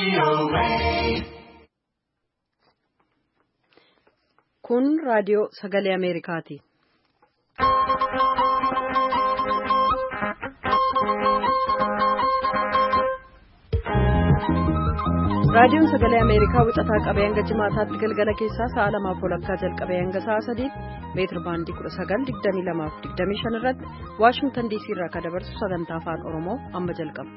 Kun raadiyoo sagalee Ameerikaati. Raadiyoon sagalee Ameerikaa wixataa qabee hanga jimaataatti galgala keessaa sa'a 2:00 jalqabee hanga sa'a 3 meetira baandii 19:22-25 irratti Waashingtan DC irraa kan dabarsu sagantaa afaan Oromoo amma jalqaba.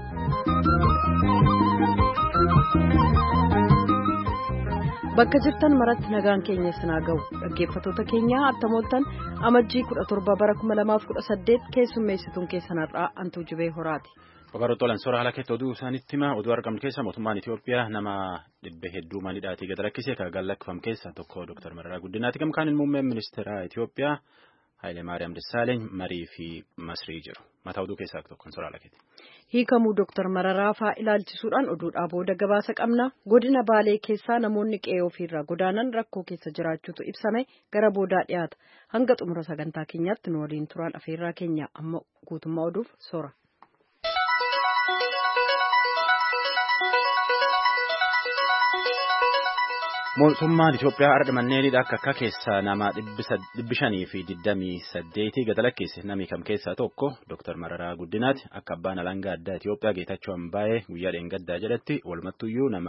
Bakka jirtan maratti nagaan keenya sinaa ga'u dhaggeeffattoota keenya attamooltan amajjii 17 bara 2018 keessummeessituun keessanarraa Antuu Jibee Horaati. Ogarotolan soora haala keetti oduu isaanitti hima oduu argamtu keessa mootummaan Itoophiyaa nama dhibba hedduu manidhaatii gad lakkisee kan gallakkifam keessa tokko Dr. Mararaa Guddinaati. Gamkaan muummeen ministeera Itoophiyaa Haayile Maariyaam Dassaaleny marii fi masrii jiru. Mataa oduu keessaa tokkoon soora haala keetti. Hiikamuu Dr. Mararaa fa'aa ilaalchisuudhaan oduudhaa booda gabaasa qabna. Godina Baalee keessaa namoonni qe'ee ofiirraa godaanan rakkoo keessa jiraachuutu ibsame gara boodaa dhiyaata. Hanga xumura sagantaa keenyaatti nu waliin turaan afeerraa keenya amma guutummaa oduuf soora. Mootummaan Itoophiyaa ardha manneenidha akka keessaa nama 528 gad lakkise namni kam keessaa tokko Dr. Mararaa Guddinaati. Akka abbaan alangaa addaa Itoophiyaa Geetachoo Ambaayee guyyaa dheengaddaa jedhatti walumattuyyuu nama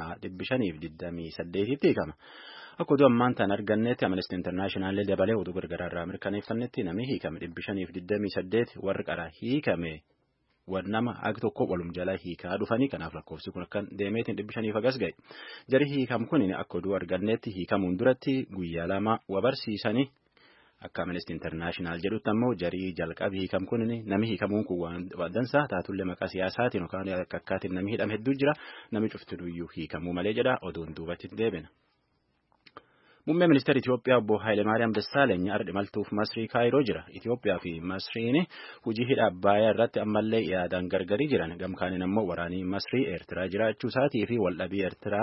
528tti hiikama. Akka oduu ammaan tan argannetti Amnesty International dabalee oduu gargaraarraa mirkaneeffannetti namni hiikame 528 warri qaraa hiikame. Nama ag tokko walum jala hiikaa dhufanii kanaaf lakkoofsi kun akka deemeetiin 500 agas ga'e. Jari hiikam kun akka oduu argannetti hiikamuun duratti guyyaa lama wabarsiisanii akka Amnesty International jedhutti ammoo jarii jalqabi hiikam kun nami hiikamuun kun waan dansaa taatullee maqaa siyaasaatiin yookaan akka akkaatiin nami hidhame hedduu jira nami cuftinuyyuu hiikamuu malee jedha oduun duubatti deebina. Muummeen ministeera Itoophiyaa obbo Haayile Maariyaam Dassaaleny ardhi maltuuf Masrii Kaayiroo jira. Itoophiyaa fi Masriin hojii hidha Abbaayyaa irratti ammallee yaadaan gargarii jiran. Gamkaaniin ammoo waraanii Masrii Eertiraa jiraachuu isaatii fi waldhabii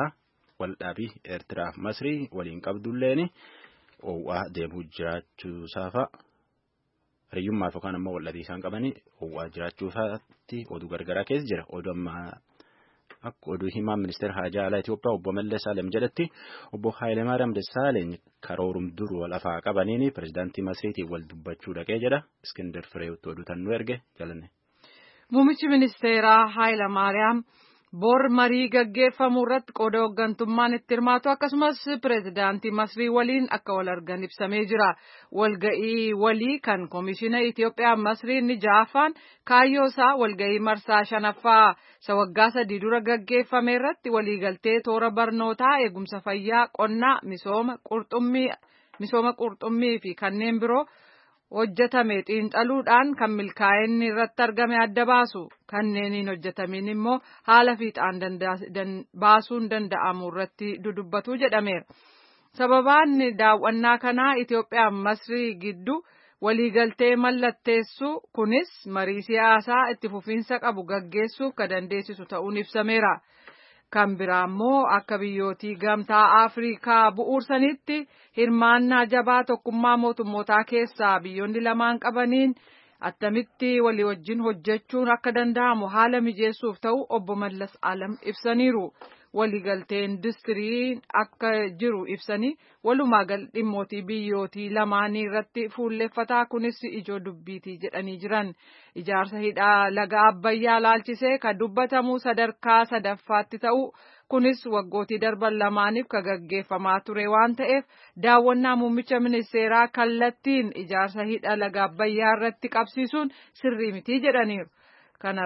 Eertiraa Masrii waliin qabdulleen oowwaa deemuu jiraachuu isaafa. Hiriyyummaaf yookaan ammoo waldhabii isaan qabanii oowwaa jiraachuu isaatti oduu gargaraa keessa jira. Akka oduu himaa ministeera haajaa alaa Itoophiyaa obbo Mallas Alem jedhatti obbo Haayile Maariyaam Dassaaleny karoorum duru lafaa qabaniini pirezidaantii Masriitiin wal dubbachuu dhaqee jedha. Iskindar Fireewotti oduu tan nu erge jalanne. Muummichi ministeeraa Haayile Maariyaam bor marii gaggeeffamu irratti qooda hooggantummaan itti hirmaatu akkasumas pirezidaantii Masrii waliin akka wal argan ibsamee jira. Walga'ii walii kan koomishina Itoophiyaa Masriin ni ja'affaan kaayyoo isaa walga'ii marsaa 5ffaa waggaa 3 dura gaggeeffame irratti waliigaltee toora barnootaa eegumsa fayyaa qonnaa misooma qurxummii fi kanneen biroo hojjetame xiinxaluudhaan kan milkaa'inni irratti argame adda baasu kanneeniin hojjetamiin immoo haala fiixaan baasuun danda'amu irratti dudubbatu jedhameera. Sababaan daawwannaa kanaa Itoophiyaa Masrii gidduu waliigaltee mallatteessu kunis marii siyaasaa itti fufiinsa qabu gaggeessuuf kan dandeessisu ta'uun ibsameera. Kan biraa immoo akka biyyootii gamtaa Afrikaa bu'uursanitti hirmaannaa jabaa tokkummaa mootummootaa keessaa biyyoonni lamaan qabaniin attamitti walii wajjin hojjechuun akka danda'amu haala mijeessuuf ta'u obbo Mallas Alam ibsaniiru. Waliigaltee industirii akka jiru ibsanii walumaa gal dhimmootii biyyootii lamaanii irratti fuulleffataa kunis ijoo dubbiitii jedhanii jiran. Ijaarsa hidhaa laga Abbayyaa laalchisee kan dubbatamu sadarkaa sadaffaatti ta'u kunis waggootii darban lamaaniif kan gaggeeffamaa ture waan ta'eef daawwannaa muummicha ministeeraa kallattiin ijaarsa hidha laga Abbayyaa irratti qabsiisuun sirrii mitii jedhaniiru. Kan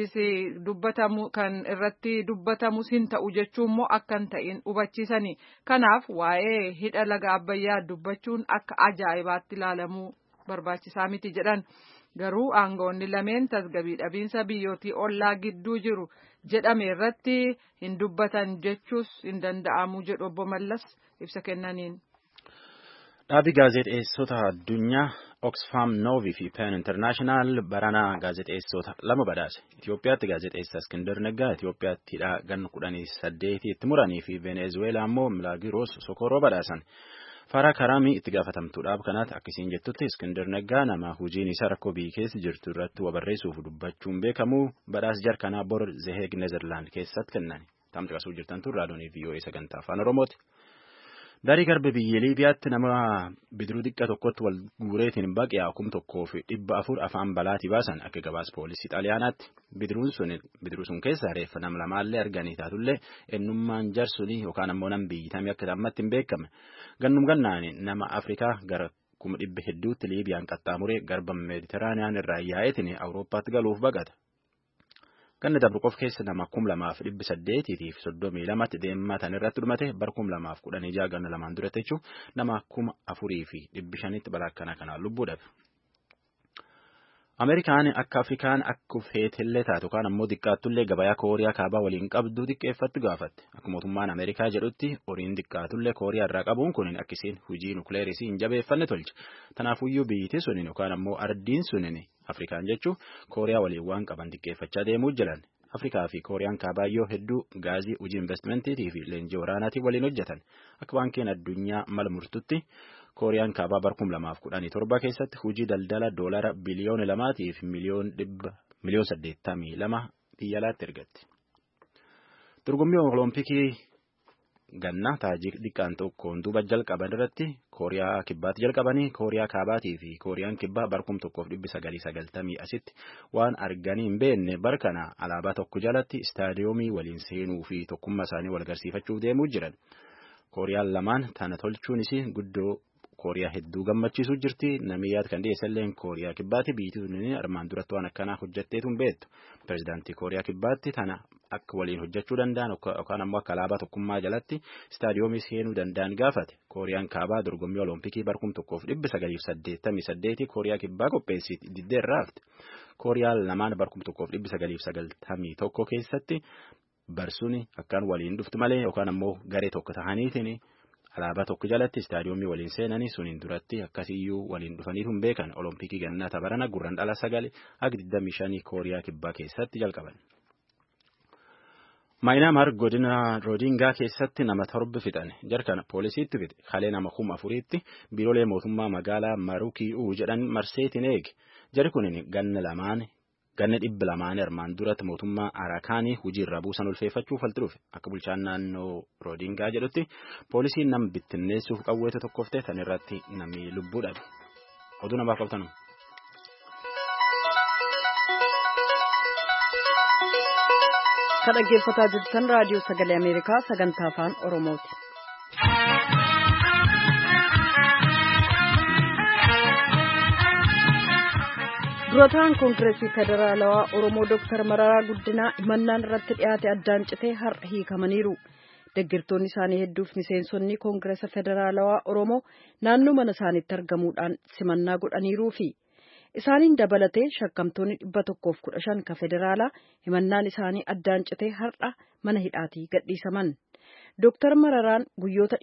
irratti dubbatamus hin ta'u jechuun immoo akka hin ta'in hubachiisanii. Kanaaf waa'ee hidha laga Abbayyaa dubbachuun akka ajaa'ibaatti ilaalamuu barbaachisaa miti jedhan. Garuu aangawoonni lameen tasgabbii dhabiinsa biyyootii ollaa gidduu jiru jedhame irratti hin dubbatan jechuus hin danda'amu jedhu obbo Mallas ibsa kennaniin. Dhaabii gaazexeessota addunyaa Oxfam Novi fi Pen International barana gaazexeessota 2 badhaase. Itoophiyaatti gaazexeessa Iskindar Neggaa Itoophiyaatti ganna 18 itti muranii fi Venezuelaa immoo Milaagiroos Sokoroo badhaasan. Faraa Karaamii itti gaafatamtuudhaaf kanaatti akkasiin jettutti Iskindar Neggaa nama hojiin isaa rakkoo biyya keessa jirtu irratti wabarreessuuf dubbachuun beekamu badhaas jarkanaa bor Zeheeg Nezerlaand keessatti kennan. Tamti qasuu jirtan tun raadiyoonii VOA sagantaa afaan Oromooti. Darii garba biyya Liibiyaatti nama bidiruu xiqqaa tokkotti wal guureetiin baqee 1,400 afaan balaatii baasan akka gabaas poolisii xaaliyaanaatti bidiruu sun keessa reeffa nam lamaallee arganii taatullee ennummaan jarsunii yookaan ammoo nam biyyitamee akka ammatti hin beekame gannum gannaani nama Afrikaa gara 100,000tti Liibiyaan qaxxaamuree garba Meeditiraaniyaan irraa yaa'eetiin Awurooppaatti galuuf baqata. Ganna Dabruqoof keessa nama 2,832 deematan irratti dhumate bar 2016 ganna lamaan duratti jechuun nama 4,500tti balaa kanaan lubbuu dhabe. Ameerikaan akka Afrikaan akka feetillee taatu kan ammoo xiqqaattullee gabayaa Kooriyaa kaabaa waliin qabdu xiqqeeffatti gaafatte. Akka mootummaan Ameerikaa jedhutti horiin xiqqaatullee Kooriyaa irraa qabuun kun akkasiin hojii nukleerisii hin jabeeffanne tolche. Tanaafuyyuu biyyittii suniin yookaan ammoo ardiin suniin Afrikaan jechuun Kooriyaa waliin waan qaban xiqqeeffachaa deemuu jiran. Afrikaa fi Kooriyaan kaabaayyoo hedduu gaazii hojii investimentii fi leenjii waraanaatiin waliin hojjetan. Akka baankiin addunyaa mala murtutti Kooriyaan kaabaa bar 2017 keessatti hojii daldala doolara biliyoona 2 fi miliyoon 82 biyya alaatti ergatti. Dorgommii Olompikii ganna taajik xiqqaan tokkoon duuba jalqaban irratti Kooriyaa kibbaatti jalqabanii Kooriyaa kaabaatii fi Kooriyaan kibbaa bar 1990 asitti waan arganii hin beekne bar kana alaabaa tokko jalatti istaadiyoomii waliin seenuu fi tokkummaa isaanii wal agarsiifachuuf deemuu jiran. Kooriyaan lamaan tana tolchuunis guddoo Kooriyaa hedduu gammachiisuu jirti. Namni yaad kan dhiyeessalleen Kooriyaa kibbaatti biyyattiin armaan duratti waan akkanaa hojjetteetu hin beektu. Pireezidaantii Kooriyaa kibbaatti tana akka waliin hojjechuu danda'an yookaan ammoo akka alaabaa tokkummaa jalatti istaadiyoomii seenuu danda'an gaafate. Kooriyaan kaabaa dorgommii Olompikii bar 1988 Kooriyaa kibbaa qopheessiti diddeerraa hafte. Kooriyaan lamaan bar 1991 keessatti barsuun akkaan waliin dhufti malee yookaan ammoo garee tokko tahaniitiin alaabaa tokko jalatti istaadiyoomii waliin seenanii suniin duratti akkasiyyuu waliin dhufaniitu hin beekan. Olompikii gannaa tabarana gurrandhala 9 hanga 25 Kooriyaa kibbaa keessatti jalqaban. Maayinaamaar godina Roodingaa keessatti nama 7 fixan. Jarkan poolisiitti fixe. Halee nama 4,000tti biiroolee mootummaa magaalaa Marukii'uu jedhan marseetiin eege. Jari kunin ganna 200 armaan duratti mootummaa Arakaanii hojiirra buusan ulfeeffachuuf falti dhufe. Akka bulchaan naannoo Roodingaa jedhutti poolisiin nama bittinneessuuf qawweetu tokkofte tan irratti namni lubbuu dhabe. Oduu namaaf qabtanu. Kan dhaggeeffataa jirtan raadiyoo sagalee Ameerikaa sagantaa afaan Oromooti. Durataan Koongireesii Federaalawaa Oromoo Dr. Mararaa Guddinaa himannaan irratti dhiyaate addaan citee har'a hiikamaniiru. Deeggartoonni isaanii hedduuf miseensonni Koongireesa Federaalawaa Oromoo naannoo mana isaaniitti argamuudhaan simannaa godhaniiruufi. Isaaniin dabalatee shakkamtoonni 115 ka federaalaa himannaan isaanii addaan citee har'a mana hidhaatii gadhiisaman. Dr. Mararaan guyyoota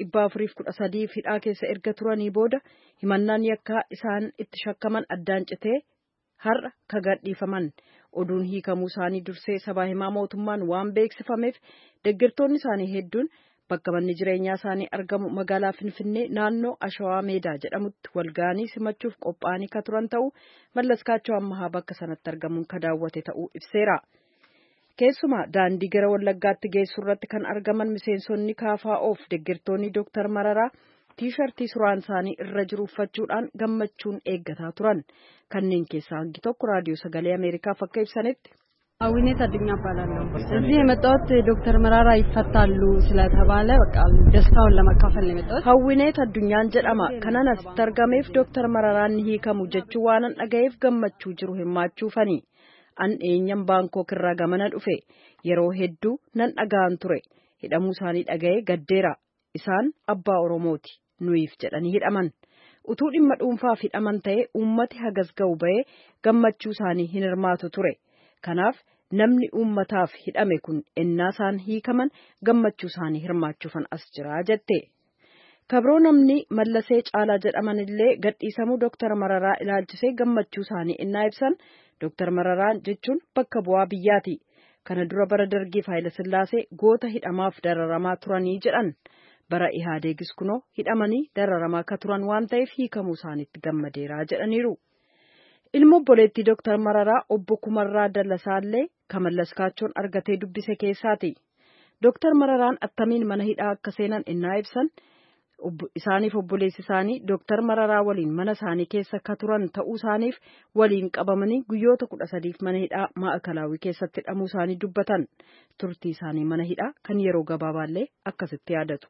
413 hidhaa keessa erga turanii booda himannaan yakkaa isaan itti shakkaman addaan citee har'a ka gadhiifaman. Oduun hiikamuu isaanii dursee sabaa himaa mootummaan waan beeksifameef deeggartoonni isaanii hedduun bakka manni jireenyaa isaanii argamu magaalaa Finfinnee naannoo Ashawaa Meedaa jedhamutti walga'anii simachuuf qophaa'anii ka turan ta'uu Mallaskaachoo Ammahaa bakka sanatti argamuun ka daawwate ta'uu ibseera. Keessumaa daandii gara Wallaggaatti geessu irratti kan argaman miseensonni KFO'f deeggartoonni Dr. Mararaa tiishartii suraan isaanii irra jiru uffachuudhaan gammachuun eeggataa turan. Kanneen keessaa hangi tokko raadiyoo sagalee Ameerikaaf akka ibsanitti. አዊኔት አድኛ እባላለሁ። እዚህ የመጣሁት ዶክተር መራራ ይፈታሉ ስለተባለ በቃ ደስታውን ለመካፈል ነው የመጣሁት። አዊኔት አዱኛን ጀዳማ ከናናስ ተርጋሜፍ ዶክተር መራራን ሂከሙ ጀቹ ዋናን አጋይፍ ገመቹ ጅሩ ሂማቹ ፈኒ አን ኤኛም ባንኮክ irraa gamana dhufe yeroo hedduu nan dhagaan ture hidhamuu isaanii dhagaye gaddeera isaan abbaa oromooti nuyiif jedhanii hidhaman utuu dhimma dhuunfaaf hidhaman ta'e uummati hagas ga'u ba'ee gammachuu isaanii hin hirmaatu ture kanaaf namni uummataaf hidhame kun ennaasaan hiikaman gammachuu isaanii hirmaachuufan as jira jette. Kabroo namni Mallasee Caalaa jedhaman illee gadhiisamuu Dr. Mararaa ilaalchisee gammachuu isaanii innaa ibsan Dr. Mararaan jechuun bakka bu'aa biyyaati. Kana dura bara Dargii Haayilasillaasee goota hidhamaaf dararamaa turanii jedhan. Bara Ihaadeegis kunoo hidhamanii dararamaa ka turan waan ta'eef hiikamuu isaaniitti gammadeeraa jedhaniiru. Ilmoo obboleettii Dr. Mararaa obbo Kumarraa Dallasaallee kan Mallaskaachoon argatee dubbise keessaati. Dooktar Mararaan attamiin mana hidhaa akka seenan innaa ibsan isaaniif obboleessi isaanii Dooktar Mararaa waliin mana isaanii keessa ka turan ta'uu isaaniif waliin qabamanii guyyoota 13 mana hidhaa Maa'ikalaawii keessatti hidhamuu isaanii dubbatan. Turtii isaanii mana hidhaa kan yeroo gabaabaallee akkasitti yaadatu.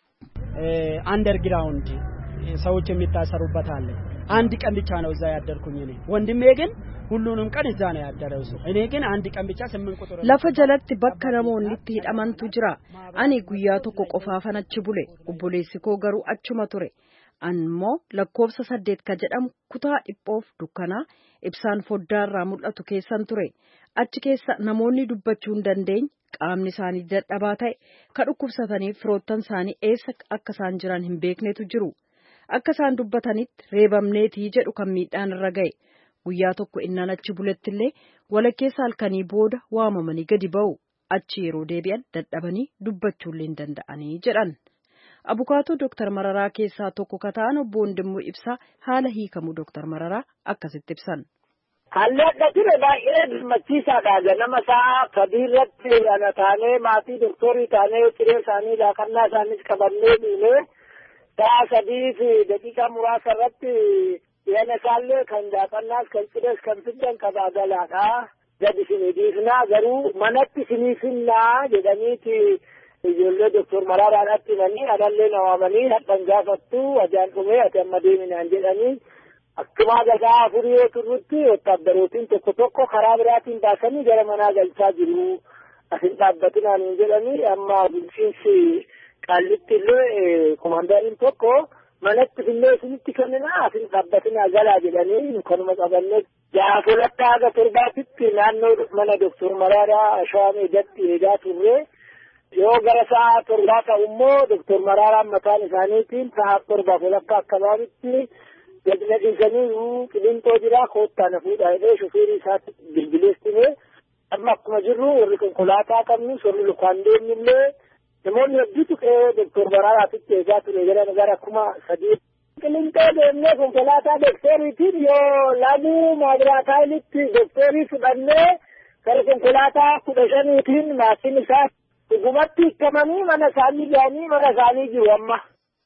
አንደርግራውንድ ሰዎች የሚታሰሩበት አለ። አንድ ቀን ብቻ ነው እዛ ያደርኩኝ እኔ። ወንድሜ ግን ሁሉንም ቀን እዛ ነው ያደረው። እኔ ግን አንድ ቀን ብቻ 8 ቁጥር lafa jalatti bakka namoonni itti hidhamantu jira. Ani guyyaa tokko qofaafan achi bule. Obboleessi koo garuu achuma ture. Ammoo lakkoofsa 8 ka jedhamu kutaa dhiphoof dukkanaa ibsaan foddaarraa mul'atu keessan ture. Achi keessa namoonni dubbachuu hin dandeenye qaamni isaanii dadhabaa ta'e ka dhukkubsatanii firoottan isaanii eessa akka isaan jiran hin beeknetu jiru. Akka isaan dubbatanitti reebamneetii jedhu kan miidhaan irra ga'e. Guyyaa tokko innaan achi bulettillee walakkeessa halkanii booda waamamanii gadi ba'u. Achi yeroo deebi'an dadhabanii dubbachuullee hin danda'anii jedhan. Abukaatoo Dooktar Mararaa keessaa tokko ka ta'an obbo Wandimmoo Ibsaa haala hiikamuu Dooktar Mararaa akkasitti ibsan. Haalli akka ture baay'ee gammachiisaadha. Ganama sa'a sadii irratti ana taanee maatii dooktorii taanee ciree isaanii laaqannaa isaaniis qabannee dhiinee sa'a 3 fi daqiiqaa muraasa irratti yana isaallee kan laaqannaas kan cirees kan fiddan qabaa galaadha. Gadi isinii dhiifnaa garuu manatti isinii finnaa jedhaniiti ijoollee Dooktor Maraaraadhaatti himanii anallee na waamanii hadhan gaafattu ajaan dhumee ati amma deeminaan jedhanii. Akkuma gadaa afurii turrutti wataaddarootiin tokko karaa biraatiin baasanii gara manaa galchaa jiru. Asin dhaabbatinaan hin jedhanii amma bulchiinsi qaallitti illee komaandariin tokko manatti fillee isinitti kennina asin dhaabbatinaa galaa jedhanii kanuma qabannee jaafolattaa haga torbaatitti naannoo mana Dooktor Maraaraa Shawaa Meedatti eegaa turre. Yoo gara sa'a torbaa ta'u immoo Dooktor Maraaraan mataan isaaniitiin sa'a 7:00 akkabaabitti gadi dhiisanii qilintoo jira koottaa na fuudhaa jedhee shofeerii isaatti bilbileessine amma akkuma jirru warri konkolaataa qabnu warri lukaan deemnillee namoonni hedduutu qe'ee Dooktor Maraaraatitti eegaa ture gara 3. Qilintoo deemnee konkolaataa dooktoriitiin yoo laguu maadiraataayilitti dooktorii fudhannee gara konkolaataa 15tiin maatiin isaa dhugumatti hiikamanii mana isaanii ga'anii mana isaanii jiru amma.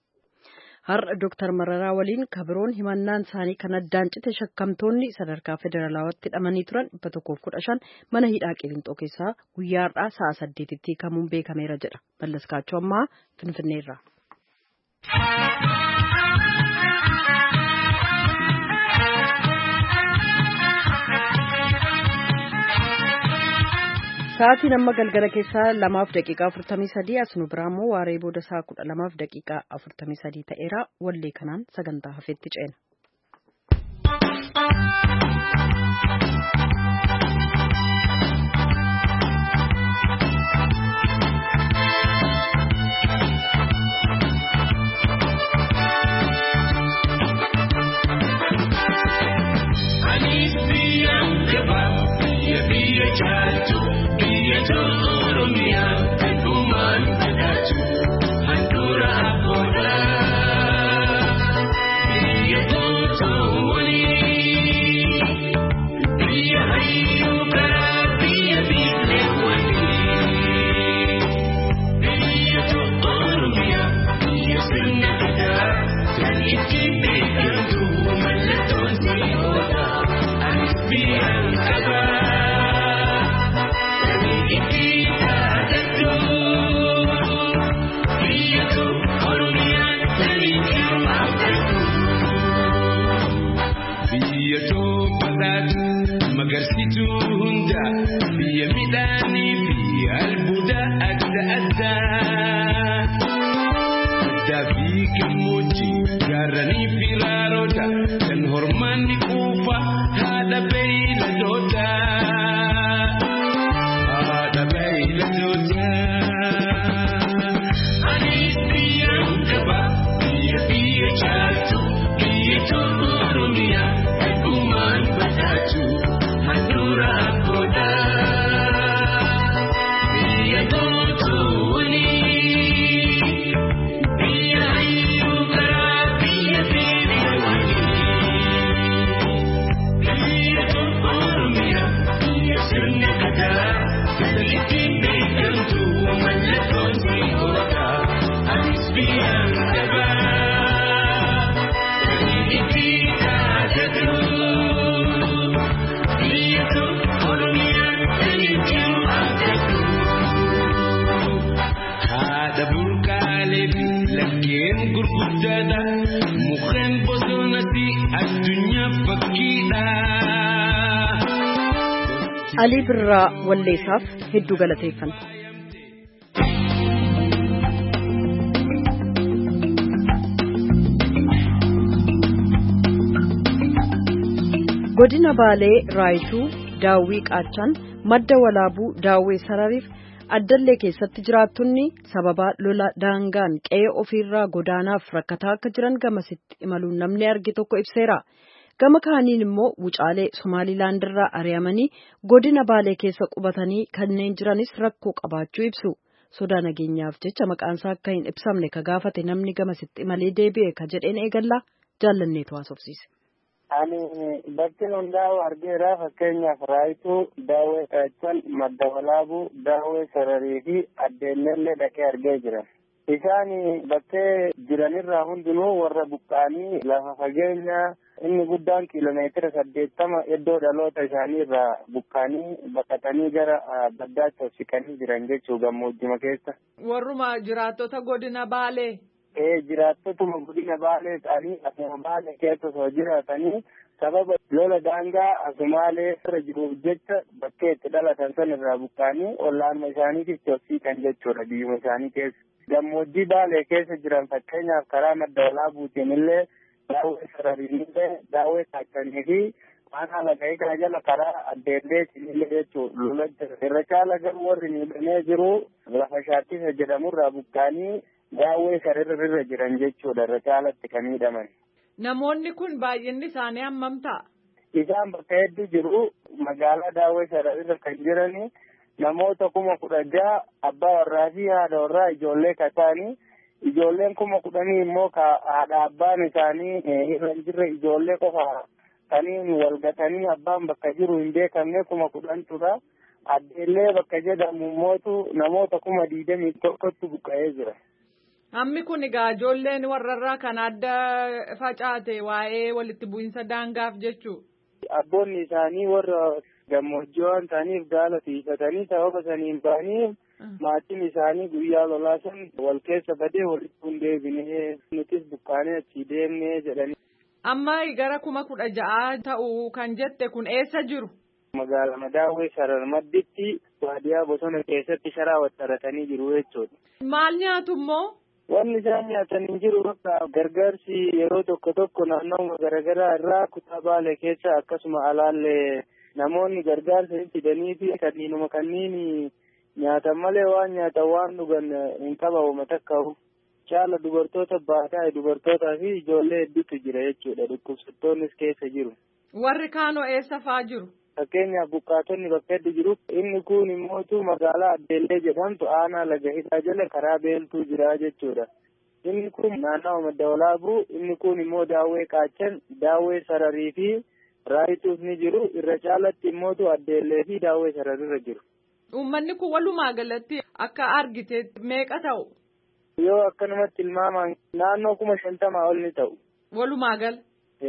Har'a Dooktar Mararaa waliin kabiroon himannaan isaanii kan addaan cite shakkamtoonni sadarkaa federaalawaatti hidhamanii turan 115 mana hidhaa Qilintoo keessaa guyyaa har'aa sa'a 8tti hiikamuun beekameera jedha. Mallas Kaachoo ammaa Finfinneerraa. Sa'aatiin amma galgala keessaa 2:43 as nu biraa immoo waaree booda sa'a 12:43 ta'eera. Wallee kanaan sagantaa hafeetti ceena. Alii Birraa walleessaaf hedduu galateeffanna. Godina Baalee Raayituu Daawwii Qaachaan madda walaabuu Daawwee Sarariif Addallee keessatti jiraattonni sababa lola daangaan qe'ee ofiirraa godaanaaf rakkataa akka jiran gamasitti imaluun namni arge tokko ibseera. Gama kaaniin immoo wucaalee Somaalilaandirraa ari'amanii godina Baalee keessa qubatanii kanneen jiranis rakkoo qabaachuu ibsu. Sodaa nageenyaaf jecha maqaansaa akka hin ibsamne ka gaafate namni gamasitti imalee deebi'e ka jedheen eegallaa jaallanneetu haasofsiise. Ani bakki hundaa'u argeera. Fakkeenyaaf Raayituu Daawwee Qaachaan madda walaabuu Daawwee Sararii fi Addeenyallee dhaqee argee jira. Isaan bakkee jiranirraa hundinuu warra buqqaanii lafa fageenya inni guddaan kiiloomeetira 80 iddoo dhaloota isaanii irraa buqqaanii baqatanii gara baddaatti siqanii jiran jechuu gammoojjuma keessa. Warruma jiraattota godina Baalee. Jiraattotuma godina Baalee ta'anii asuma Baalee keessa osoo jiraatanii sababa lola daangaa asumaalee irra jiruuf jecha bakkee itti dhalatan san irraa buqqaanii ollaanuma isaaniitiif siqan jechuudha biyyuma isaanii keessa. Gammoojjii Baalee keessa jiran fakkeenyaaf karaa madda walaabuutiin illee Daawwee Sarariillee Daawwee Qaachanii fi Aanaa Lagayii jala karaa Addeelleetiin illee jechuudha lola irra caala garuu warri miidhamee jiru lafa Shaattisa jedhamurraa buqqaanii Daawwee Sararirra jiran jechuudha irra caalatti kan miidhaman. Namoonni kun baay'inni isaanii hammam ta'a? Isaan bakka hedduu jiru. Magaalaa Daawwee Sararirra kan jirani namoota 16,000 abbaa warraa fi haadha warraa ijoollee kataanii ijoolleen 10,000 immoo haadha abbaan isaanii irra hin jirre ijoollee qofa kaniin walgatanii abbaan bakka jiru hin beekamne 10,000 tura. Addeellee bakka jedhamu mootu namoota 21,000 buqqa'ee jira. Hammi kun egaa ijoolleen warrarraa kan adda facaate waa'ee walitti bu'insa daangaaf jechuu. Abboonni isaanii warra gammoojjii waan ta'aniif gaala tiifatanii sababa saniin ba'anii maatiin isaanii guyyaa lolaa san wal keessa badee walitti hin deebinee nutis buqqaanee achii deemnee jedhanii. Amma gara 16,000 ta'uu kan jette kun eessa jiru? Magaalaa Daawwee Sarar madditti baadiyyaa bosona keessatti sharaa waxxaratanii jiru jechuudha. Maal nyaatu immoo? Wanni isaan nyaatanii jiru bakka gargaarsi yeroo tokko naannoo garaagaraa irraa kutaa Baalee keessa akkasuma alaallee namoonni gargaarsa fidanii fi kanneen nyaatan malee waan nyaatan waan dhugan hin qabamu takkaa'u. Caala dubartoota baadhaa dubartootaa fi ijoollee hedduutu jira jechuudha. Dhukkubsattoonnis keessa jiru. Warri kaanoo eessa fa'aa jiru? Fakkeenyaaf buqqaatonni bakka hedduu jiru. Inni kun immoo magaalaa Addeellee jedhamtu aanaa Lagahidhaa jala karaa beeltuu jira jechuudha. Inni kun naannoo madda walaabuu, inni kun immoo Daawwee Qaachan, Daawwee Sararii fi Raayituus ni jiru. Irra caalatti immoo Addeellee fi Daawwee Sararirra jiru. Uummanni kun walumaa galatti akka argite meeqa ta'u? Yoo akkanumatti ilmaamaan naannoo 50,000 ol ni ta'u. Walumaa gal?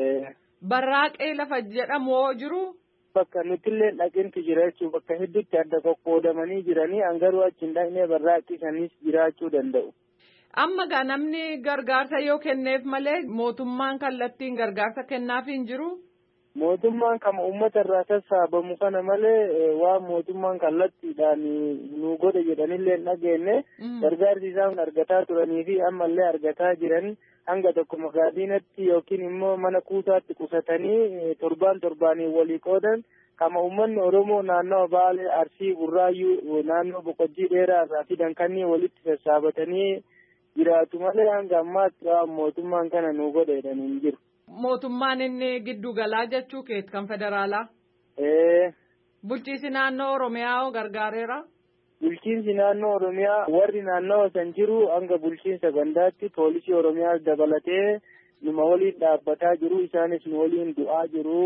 Barraaqee lafa jedhamu hoo jiru? Bakka nutillee dhaqintu jira jechuun bakka hedduutti adda qoqqoodamanii jiranii hangaruu achi hin dhaqnee barraaqisanis jiraachuu danda'u. Amma gaa namni gargaarsa yoo kenneef malee mootummaan kallattiin gargaarsa kennaaf hin jiru? Mootummaan kama uummata irraa sassaabamu kana malee waan mootummaan kallattiidhaan nu godhe jedhanillee hin dhageenye gargaarsi isaan argataa turanii fi ammallee argataa jiran hanga tokko magaadiinatti yookiin immoo mana kuusaatti qusatanii torbaanii walii qoodan kama uummanni Oromoo naannoo Baalee Arsii Burraayyuu naannoo Boqojjii dheeraa irraa fidan kanneen walitti sassaabatanii jiraatu malee hanga ammaatti waan mootummaan kana nu godhe jedhanii hin jiru. Mootummaan inni giddu galaa jechuu keeti kan federaalaa? Bulchiinsi naannoo Oromiyaa hoo gargaareera? Bulchiinsi naannoo Oromiyaa warri naannoo san jiru hanga bulchiinsa gandaatti poolisii Oromiyaas dabalatee numa waliin dhaabbataa jiru isaanis nu waliin du'aa jiru.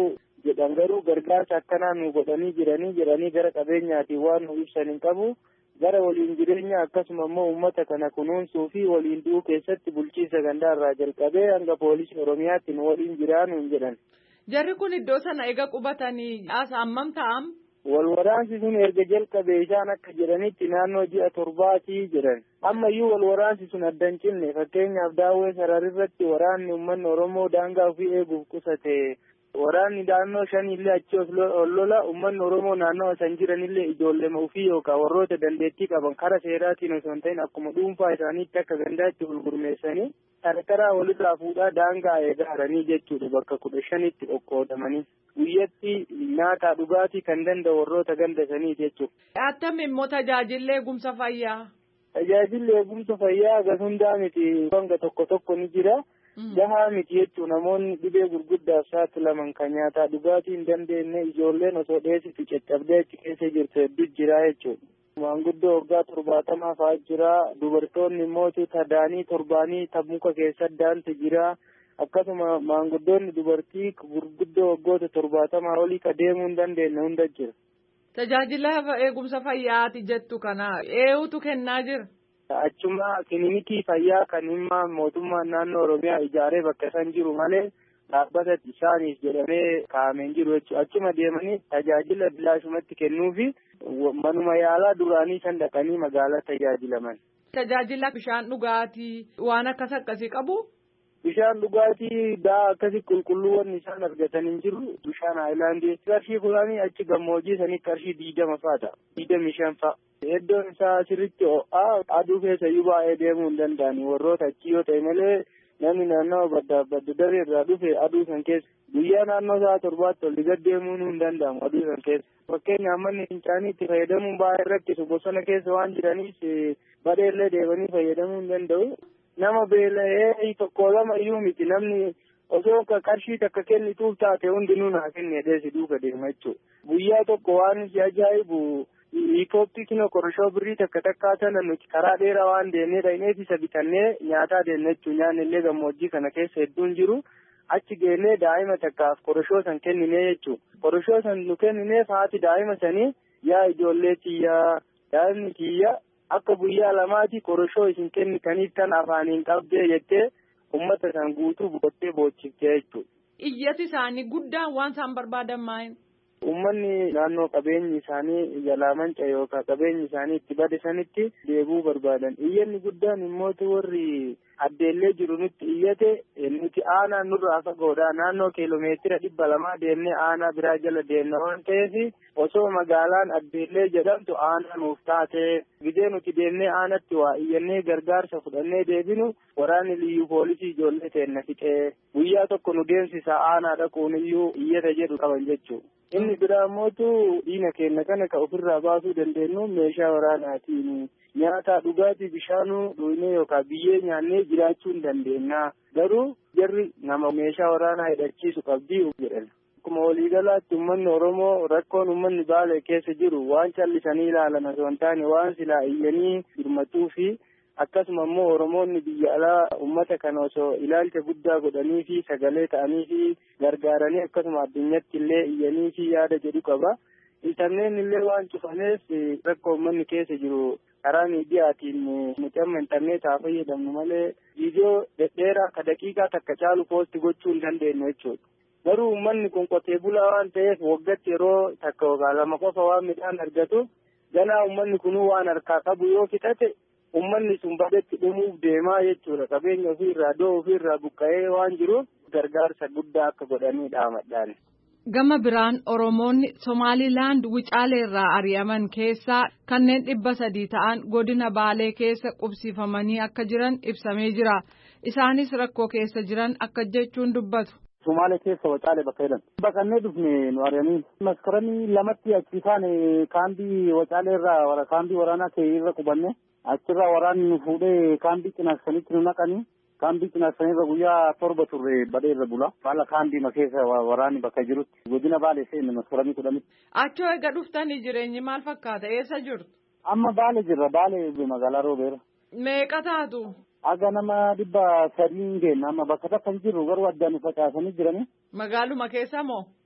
jedhan garuu gargaarsa akkanaa nu godhanii jiranii gara qabeenyaatiin waan nu ibsan hin qabu. Gara waliin jireenya akkasuma immoo uummata kana kunuunsuu fi waliin du'uu keessatti bulchiinsa gandaarraa jalqabee hanga poolisii Oromiyaatti nu waliin jiraanu hin jedhan. Jarri kun iddoo sana eega qubatanii hammam ta'am? Wal waraansi sun erga jalqabee isaan akka jedhanitti naannoo ji'a 7 jedhan. Ammayyuu wal waraansi sun addan cinne fakkeenyaaf daawwee sararirratti waraanni uummanni Oromoo daangaa ofii eeguuf qusate. Waraanni naannoo 5 illee achi ol lola uummanni Oromoo naannoo san jiranillee ijoollee ofii yookaan warroota dandeettii qaban karaa seeraatiin osoo hin ta'in akkuma dhuunfaa isaaniitti akka gandaatti gurgurmeessanii tarkaraa walirraa fuudhaa daangaa eegaaranii jechuudha bakka 15tti qoqqoodamanii guyyatti nyaata dhugaatii kan danda'u warroota ganda sanii jechuudha. Attami immoo tajaajilli eegumsa fayyaa? Tajaajilli eegumsa fayyaa gas hundaa miti hanga tokko ni jira. Gahaa miti jechuun namoonni dhibee gurguddaaf saaxilaman kan nyaataa dhugaatii hin dandeenye ijoolleen osoo dheessitu caccabdee achi keessa jirtu hedduu jira jechuudha. Maanguddoo waggaa 70 fa'aa jira. Dubartoonni immoo tadaanii torbaanii muka keessa daantu jira. Akkasuma maanguddoonni dubartii gurguddoo waggoota 70 olii ka deemuu hin dandeenye hunda jira. Tajaajila eegumsa fayyaati jettu kana eenyutu kennaa jira? Achuma kilinikii fayyaa kan himma mootummaan naannoo Oromiyaa ijaaree bakka san jiru malee dhaabbata isaaniif jedhamee kaa'ameen jiru jechuudha. Achuma deemanii tajaajila bilaashumatti kennuufi manuma yaalaa duraanii san dhaqanii magaalaa tajaajilaman. Tajaajila bishaan dhugaatii waan akkasii qabu? Bishaan dhugaatii akkasii qulqulluuwwan isaan argatan hin jiru. Bishaan Haayilaandii qarshii kudhanii achi gammoojjii sanii qarshii 20 fa'aadha. 25 fa'a. Iddoon isaa sirriitti ho'aa aduu keessa iyyuu baay'ee deemuu hin danda'ani. Warroota achi yoo ta'e malee namni naannoo badda daree irraa dhufe aduu san keessa guyyaa naannoo sa'a 7 ol gad deemuu hin danda'amu aduu san keessa. Fakkeenyaaf manni fincaanii itti fayyadamuun baay'ee rakkisu bosona keessa waan jiraniif badheellee deemanii fayyadamuu hin danda'u. Nama beela'ee tokko lama iyyuu miti namni osoo qarshii takka kennituuf taate hundinuu naa kennee dheesi duuka deema jechuudha. Guyyaa tokko waan si ajaa'ibu Itoophiyaa qorshoo birrii takka tana nuti karaa dheeraa waan deemnee dha'ineef isa bitannee nyaataa deemne jechuudha. Nyaanni illee gammoojjii kana keessa hedduun jiru. Achi geennee daa'ima takkaaf qorshoo san kenninee jechuudha. Qorshoo san nu kennineef haati daa'ima sanii yaa ijoollee tiyyaa daa'imni tiyya akka guyyaa lamaati qorshoo isin kennitaniif kan afaaniin qabdee jettee uummata san guutuu boqottee boochiftee jechuudha. Iyyati isaanii guddaan waan isaan barbaadan maal? Uummanni naannoo qabeenyi isaanii jalaa manca yookaan qabeenyi isaanii itti bade sanitti deebuu barbaadan. Iyyanni guddaan immoo warri addeellee jiru nutti iyyate nuti aanaa nurraa fagoodha. Naannoo kiiloomeetira 200 deemnee aanaa biraa jala deemna waan ta'eef osoo magaalaan addeellee jedhamtu aanaa nuuf taate gidee nuti deemnee aanatti waa iyyannee gargaarsa fudhannee deebinu waraanni liyyuu poolisii ijoollee teenna fixee guyyaa tokko nu deemsisa aanaa dhaquun iyyuu iyyata jedhu qaban jechuudha. Inni biraa mootu diina keenya kana ka ofirraa baasuu dandeenyu meeshaa waraanaatiin nyaata dhugaatii bishaanuu dhuunee yookaan biyyee nyaannee jiraachuu hin dandeenya. Garuu jarri nama meeshaa waraanaa hidhachiisu qabdii jedhan. Akkuma waliigalaatti uummanni Oromoo rakkoon uummanni Baalee keessa jiru waan callisanii ilaalan osoo hin taane waan silaa iyyanii birmatuu fi akkasuma immoo Oromoonni biyya alaa uummata kana osoo ilaalcha guddaa godhanii fi sagalee ta'anii fi gargaaranii akkasuma addunyatti illee iyyanii fi yaada jedhu qaba. Intarneetiin illee waan cufaneef rakkoo uummanni keessa jiru karaa miidiyaatiin nuti amma intarneetaa fayyadamnu malee viidiyoo dhedheeraa ka daqiiqaa takka caalu poosti gochuu hin dandeenyu jechuudha. Garuu uummanni kun qotee bulaa waan ta'eef waggaatti yeroo takka yookaan lama qofa waan midhaan argatu ganaa uummanni kunuu waan harkaa qabu yoo fixate uummanni sun badetti dhumuuf deemaa jechuudha. Qabeenya ofiirraa doo ofiirraa buqqa'ee waan jiruuf gargaarsa guddaa akka godhanii dhaamadhaan. Gama biraan Oromoonni Somaalilaand Wucaaleerraa ari'aman keessaa kanneen 300 ta'an godina Baalee keessa qubsiifamanii akka jiran ibsamee jira. Isaanis rakkoo keessa jiran akka jechuun dubbatu. Somaalee keessa Wucaalee bakka jedhan. Baqannee dhufne nu ari'anii maskaranii lamatti achi taane kaambii Wucaaleerraa kaambii waraanaa ta'e irra qubanne. Achirraa waraanni nu fuudhee kaambii cinaaksanitti nu naqanii kaambii cinaaksanirra guyyaa 7 turre badee irra bula. Baala kaambii keessa waraanni bakka jirutti godina Baalee seenne maskaranii 10. Achoo eega dhuftanii jireenyi maal fakkaata? Eessa jirtu? Amma Baalee jirra. Baalee magaalaa Roobeera. Meeqa taatu? Aga nama 300 geenna amma bakka takka hin jirru garuu addaan facaasanii jiranii. Magaaluma keessa moo?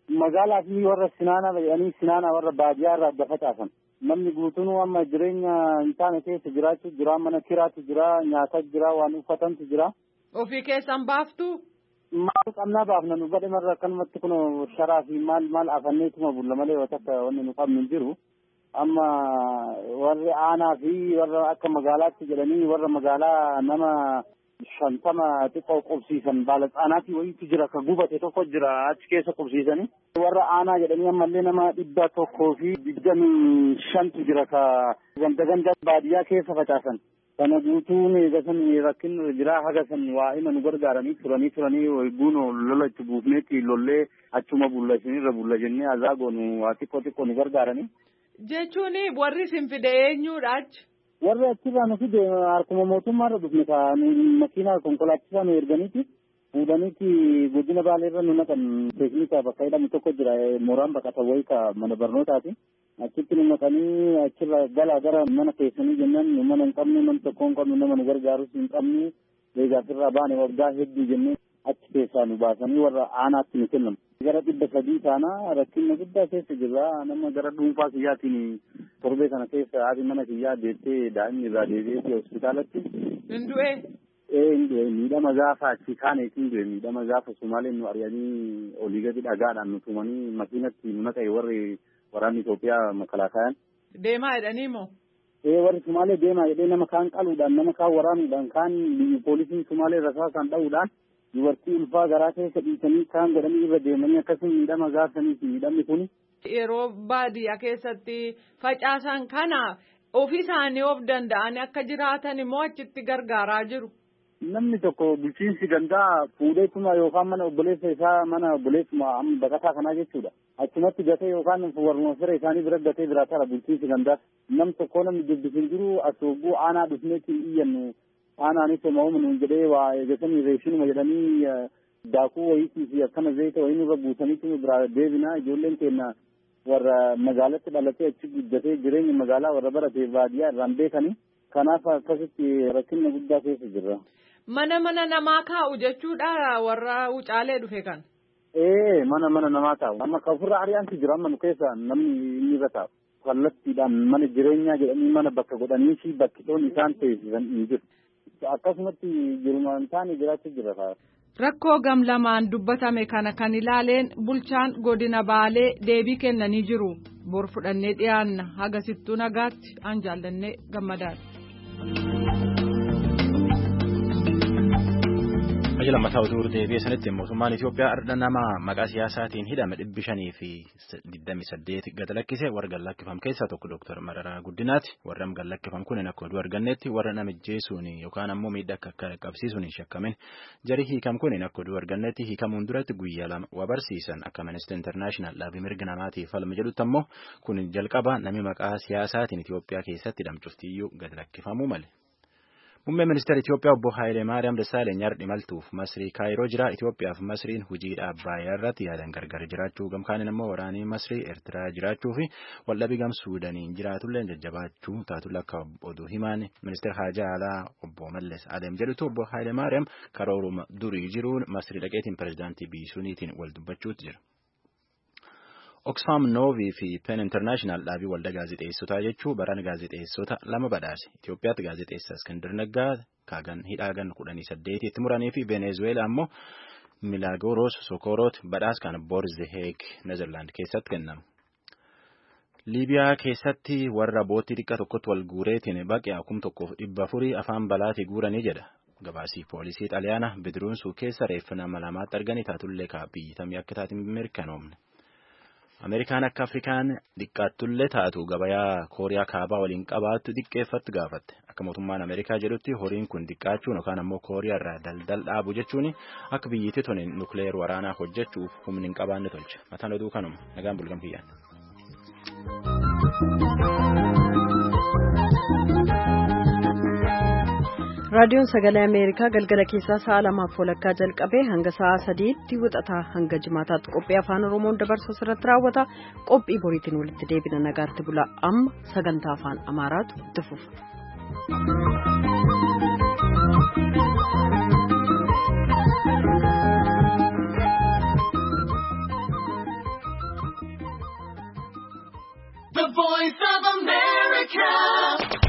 magaalaa fi warra sinaana jedhanii sinaana warra baadiyyaa irraa adda facaasan. Namni guutuun amma jireenya hin taane keessa jiraachuu jira, mana kiraatu jira, nyaata jira, waan uffatantu jira. Ofii keessan baaftu? Maal qabnaa baafna nu badhe marra akkanumatti kun sharaa fi maal afanneetuma bulla malee takka wanni nu qabnu hin jiru. Amma warri aanaa fi warra akka magaalaatti jedhanii warra magaalaa nama 50 xiqqoo qubsiisan baala xaanaati wayiitu jira ka gubate tokko jira achi keessa qubsiisanii. Warra aanaa jedhanii ammallee nama 125 jira ka ganda baadiyyaa keessa facaasan. Kana guutuun eegasan rakkin jira haga san waa hima nu gargaaranii turanii wayguun lola itti buufneetti lollee achuma bulla isinirra bulla jennee azaagoonu waa xiqqoo nu gargaaranii. Jechuun warri isin fide eenyudha achi? Warri achirraa nu fide harkuma mootummaarra dhufne makiinaa konkolaachisaa nu erganiiti fuudhaniiti godina baaleerra nu naqan teeknikaa bakka jedhamu tokko jira mooraan baqata wayii ka mana barnootaati. Achitti nu naqanii achirra gara mana keessanii jennaan nu mana hin qabne nam tokko hin qabne nama nu gargaarus hin qabne eegaasirraa baane waggaa hedduu jennee achi keessaa nu baasanii warra aanaatti nu kennamu. Gara 300 taana rakkina guddaa keessa jirra. Nama gara dhuunfaa kiyyaatiin torbee kana keessa haati mana kiyyaa deettee daa'imni irraa deebi'ee hospitaalatti. Hindu'e? Hindu'e miidhama gaafa achi kaaneetiin hindu'e miidhama gaafa Sumaaleen nu ari'anii olii gadi dhagaadhaan nu tumanii makiinatti nu naqe warri waraanni Itoophiyaa makalaakayaan. Deemaa jedhanii moo? Warri Sumaalee deemaa jedhee nama kaan qaluudhaan nama kaan waraanuudhaan kaan poolisiin Sumaalee rasaasaan dha'uudhaan dubartii ulfaa garaa keessa dhiisanii kaan godhanii irra deemanii akkasuma miidhama gaafsanii miidhamni kun. Yeroo baadiyyaa keessatti facaasan kana ofii isaanii of danda'anii akka jiraatan immoo achitti gargaaraa jiru. Namni tokko bulchiinsi gandaa fuudheetuma yookaan mana obboleessa isaa mana obboleessuma baqataa kanaa jechuudha. Achumatti gatee yookaan warruma fira isaanii bira gatee biraa tara bulchiinsi gandaa. Nam tokko namni dubbisin jiru as hogguu aanaa dhufneetti iyyannu. Aanaanis uumamuun jedhee waa eegasanii reeshinuma jedhanii daakuu wayiitii fi akkana zayita wayii nurra buusaniitu biraa deebinaa ijoolleen keenya warra magaalatti dhalatee achi guddatee jireenya magaalaa warra baratee baadiyyaa irraan beekanii kanaaf akkasitti rakkina guddaa keessa jirra. Mana namaa kaa'u jechuudha warra wucaalee dhufe kan. Mana namaa taa'u. Amma kan ofirraa ari'aantu jira amma nu keessa namni inni irra taa'u. Kallattiidhaan mana jireenyaa jedhanii mana bakka godhanii fi bakkitoonni isaan teessisan hin jiru. Akkasumatti jirumaan taane jiraachuu jira. Rakkoo gam lamaan dubbatame kana kan ilaaleen bulchaan godina Baalee deebii kennanii jiru. Bor fudhannee dhiyaanna hagasittuu nagaatti aan jaallannee gammadaadha. Lammataa utuu deebi'ee sanitti mootummaan Itoophiyaa ardha nama maqaa siyaasaatiin hidhame 528 gad lakkise warra gad lakkifam keessaa tokko Dr. Mararaa Guddinaati. Warra gad lakkifam kun akka oduu argannetti warra namijjeessuun yookaan ammoo miidhaa akka qabsiisuun hin shakkamin jari hiikam kun akka oduu argannetti hiikamuun duratti guyyaa 2 waa barsiisan akka Amnesty International dhaabii mirga namaatiif falma jedhutti ammoo kun jalqaba namni maqaa siyaasaatiin Itoophiyaa keessatti hidhamtuftiyyuu gad lakkifamuu male. Muummeen ministeera Itoophiyaa obbo Haayilee Maariyaam Dassaaleny imaltuuf Masrii Kaayiroo jira. Itoophiyaaf Masriin hojii dhaabbaayyaa irratti yaadan gargar jiraachuu gamkaaniin immoo waraanii Masrii Eertiraa jiraachuu fi waldhabii gam Suudaaniin jiraatullee jajjabaachuu taatulla akka oduu himaan ministeera Haajaa Alaa obbo Mallas Adeem jedhutu obbo Haayilee Maariyaam karooruma durii jiruun Masrii dhaqeetiin pirezidaantii Biyyisuuniitiin wal dubbachuutu jira. Oxfam Novi fi Pen International dhaabii waldaa gaazexeessotaa jechuun baraan gaazexeessota 2 badhaase. Itoophiyaatti gaazexeessaa Iskandar Naggaa kaagan hidhaagan 18 itti muranii fi Venezuela ammoo Milagros Sokorot badhaas kan Borzeheeg Netherland keessatti kennamu. Liibiyaa keessatti warra boottii xiqqaa tokkotti wal guureetiin baqee 1,400 afaan balaatii guuranii jedha. Gabaasii poolisii Xaaliyaana bidiruunsuu keessa reeffa nama 2 arganii taatullee biyyattii akka taatiin mirkanoomne. Ameerikaan akka Afrikaan xiqqaattullee taatu gabayaa Kooriyaa kaabaa waliin qabaattu xiqqeeffattu gaafatte. Akka mootummaan Ameerikaa jedhutti horiin kun xiqqaachuun yookaan ammoo Kooriyaa irraa daldal dhaabu jechuun akka biyyittii tuniin nukleer waraanaa hojjechuuf humni hin qabaanne tolcha. Mataan oduu kanuma nagaan bulgam kiyyaan. Raadiyoon Sagalee Ameerikaa galgala keessaa sa'a 2:00 jalqabee hanga sa'a 3tti wixataa hanga jimaataatti qophii afaan Oromoon dabarsu irratti raawwata. Qophii boriitiin walitti deebina nagaatti bula. Amma sagantaa afaan Amaaraatu itti fufa. Voice of America.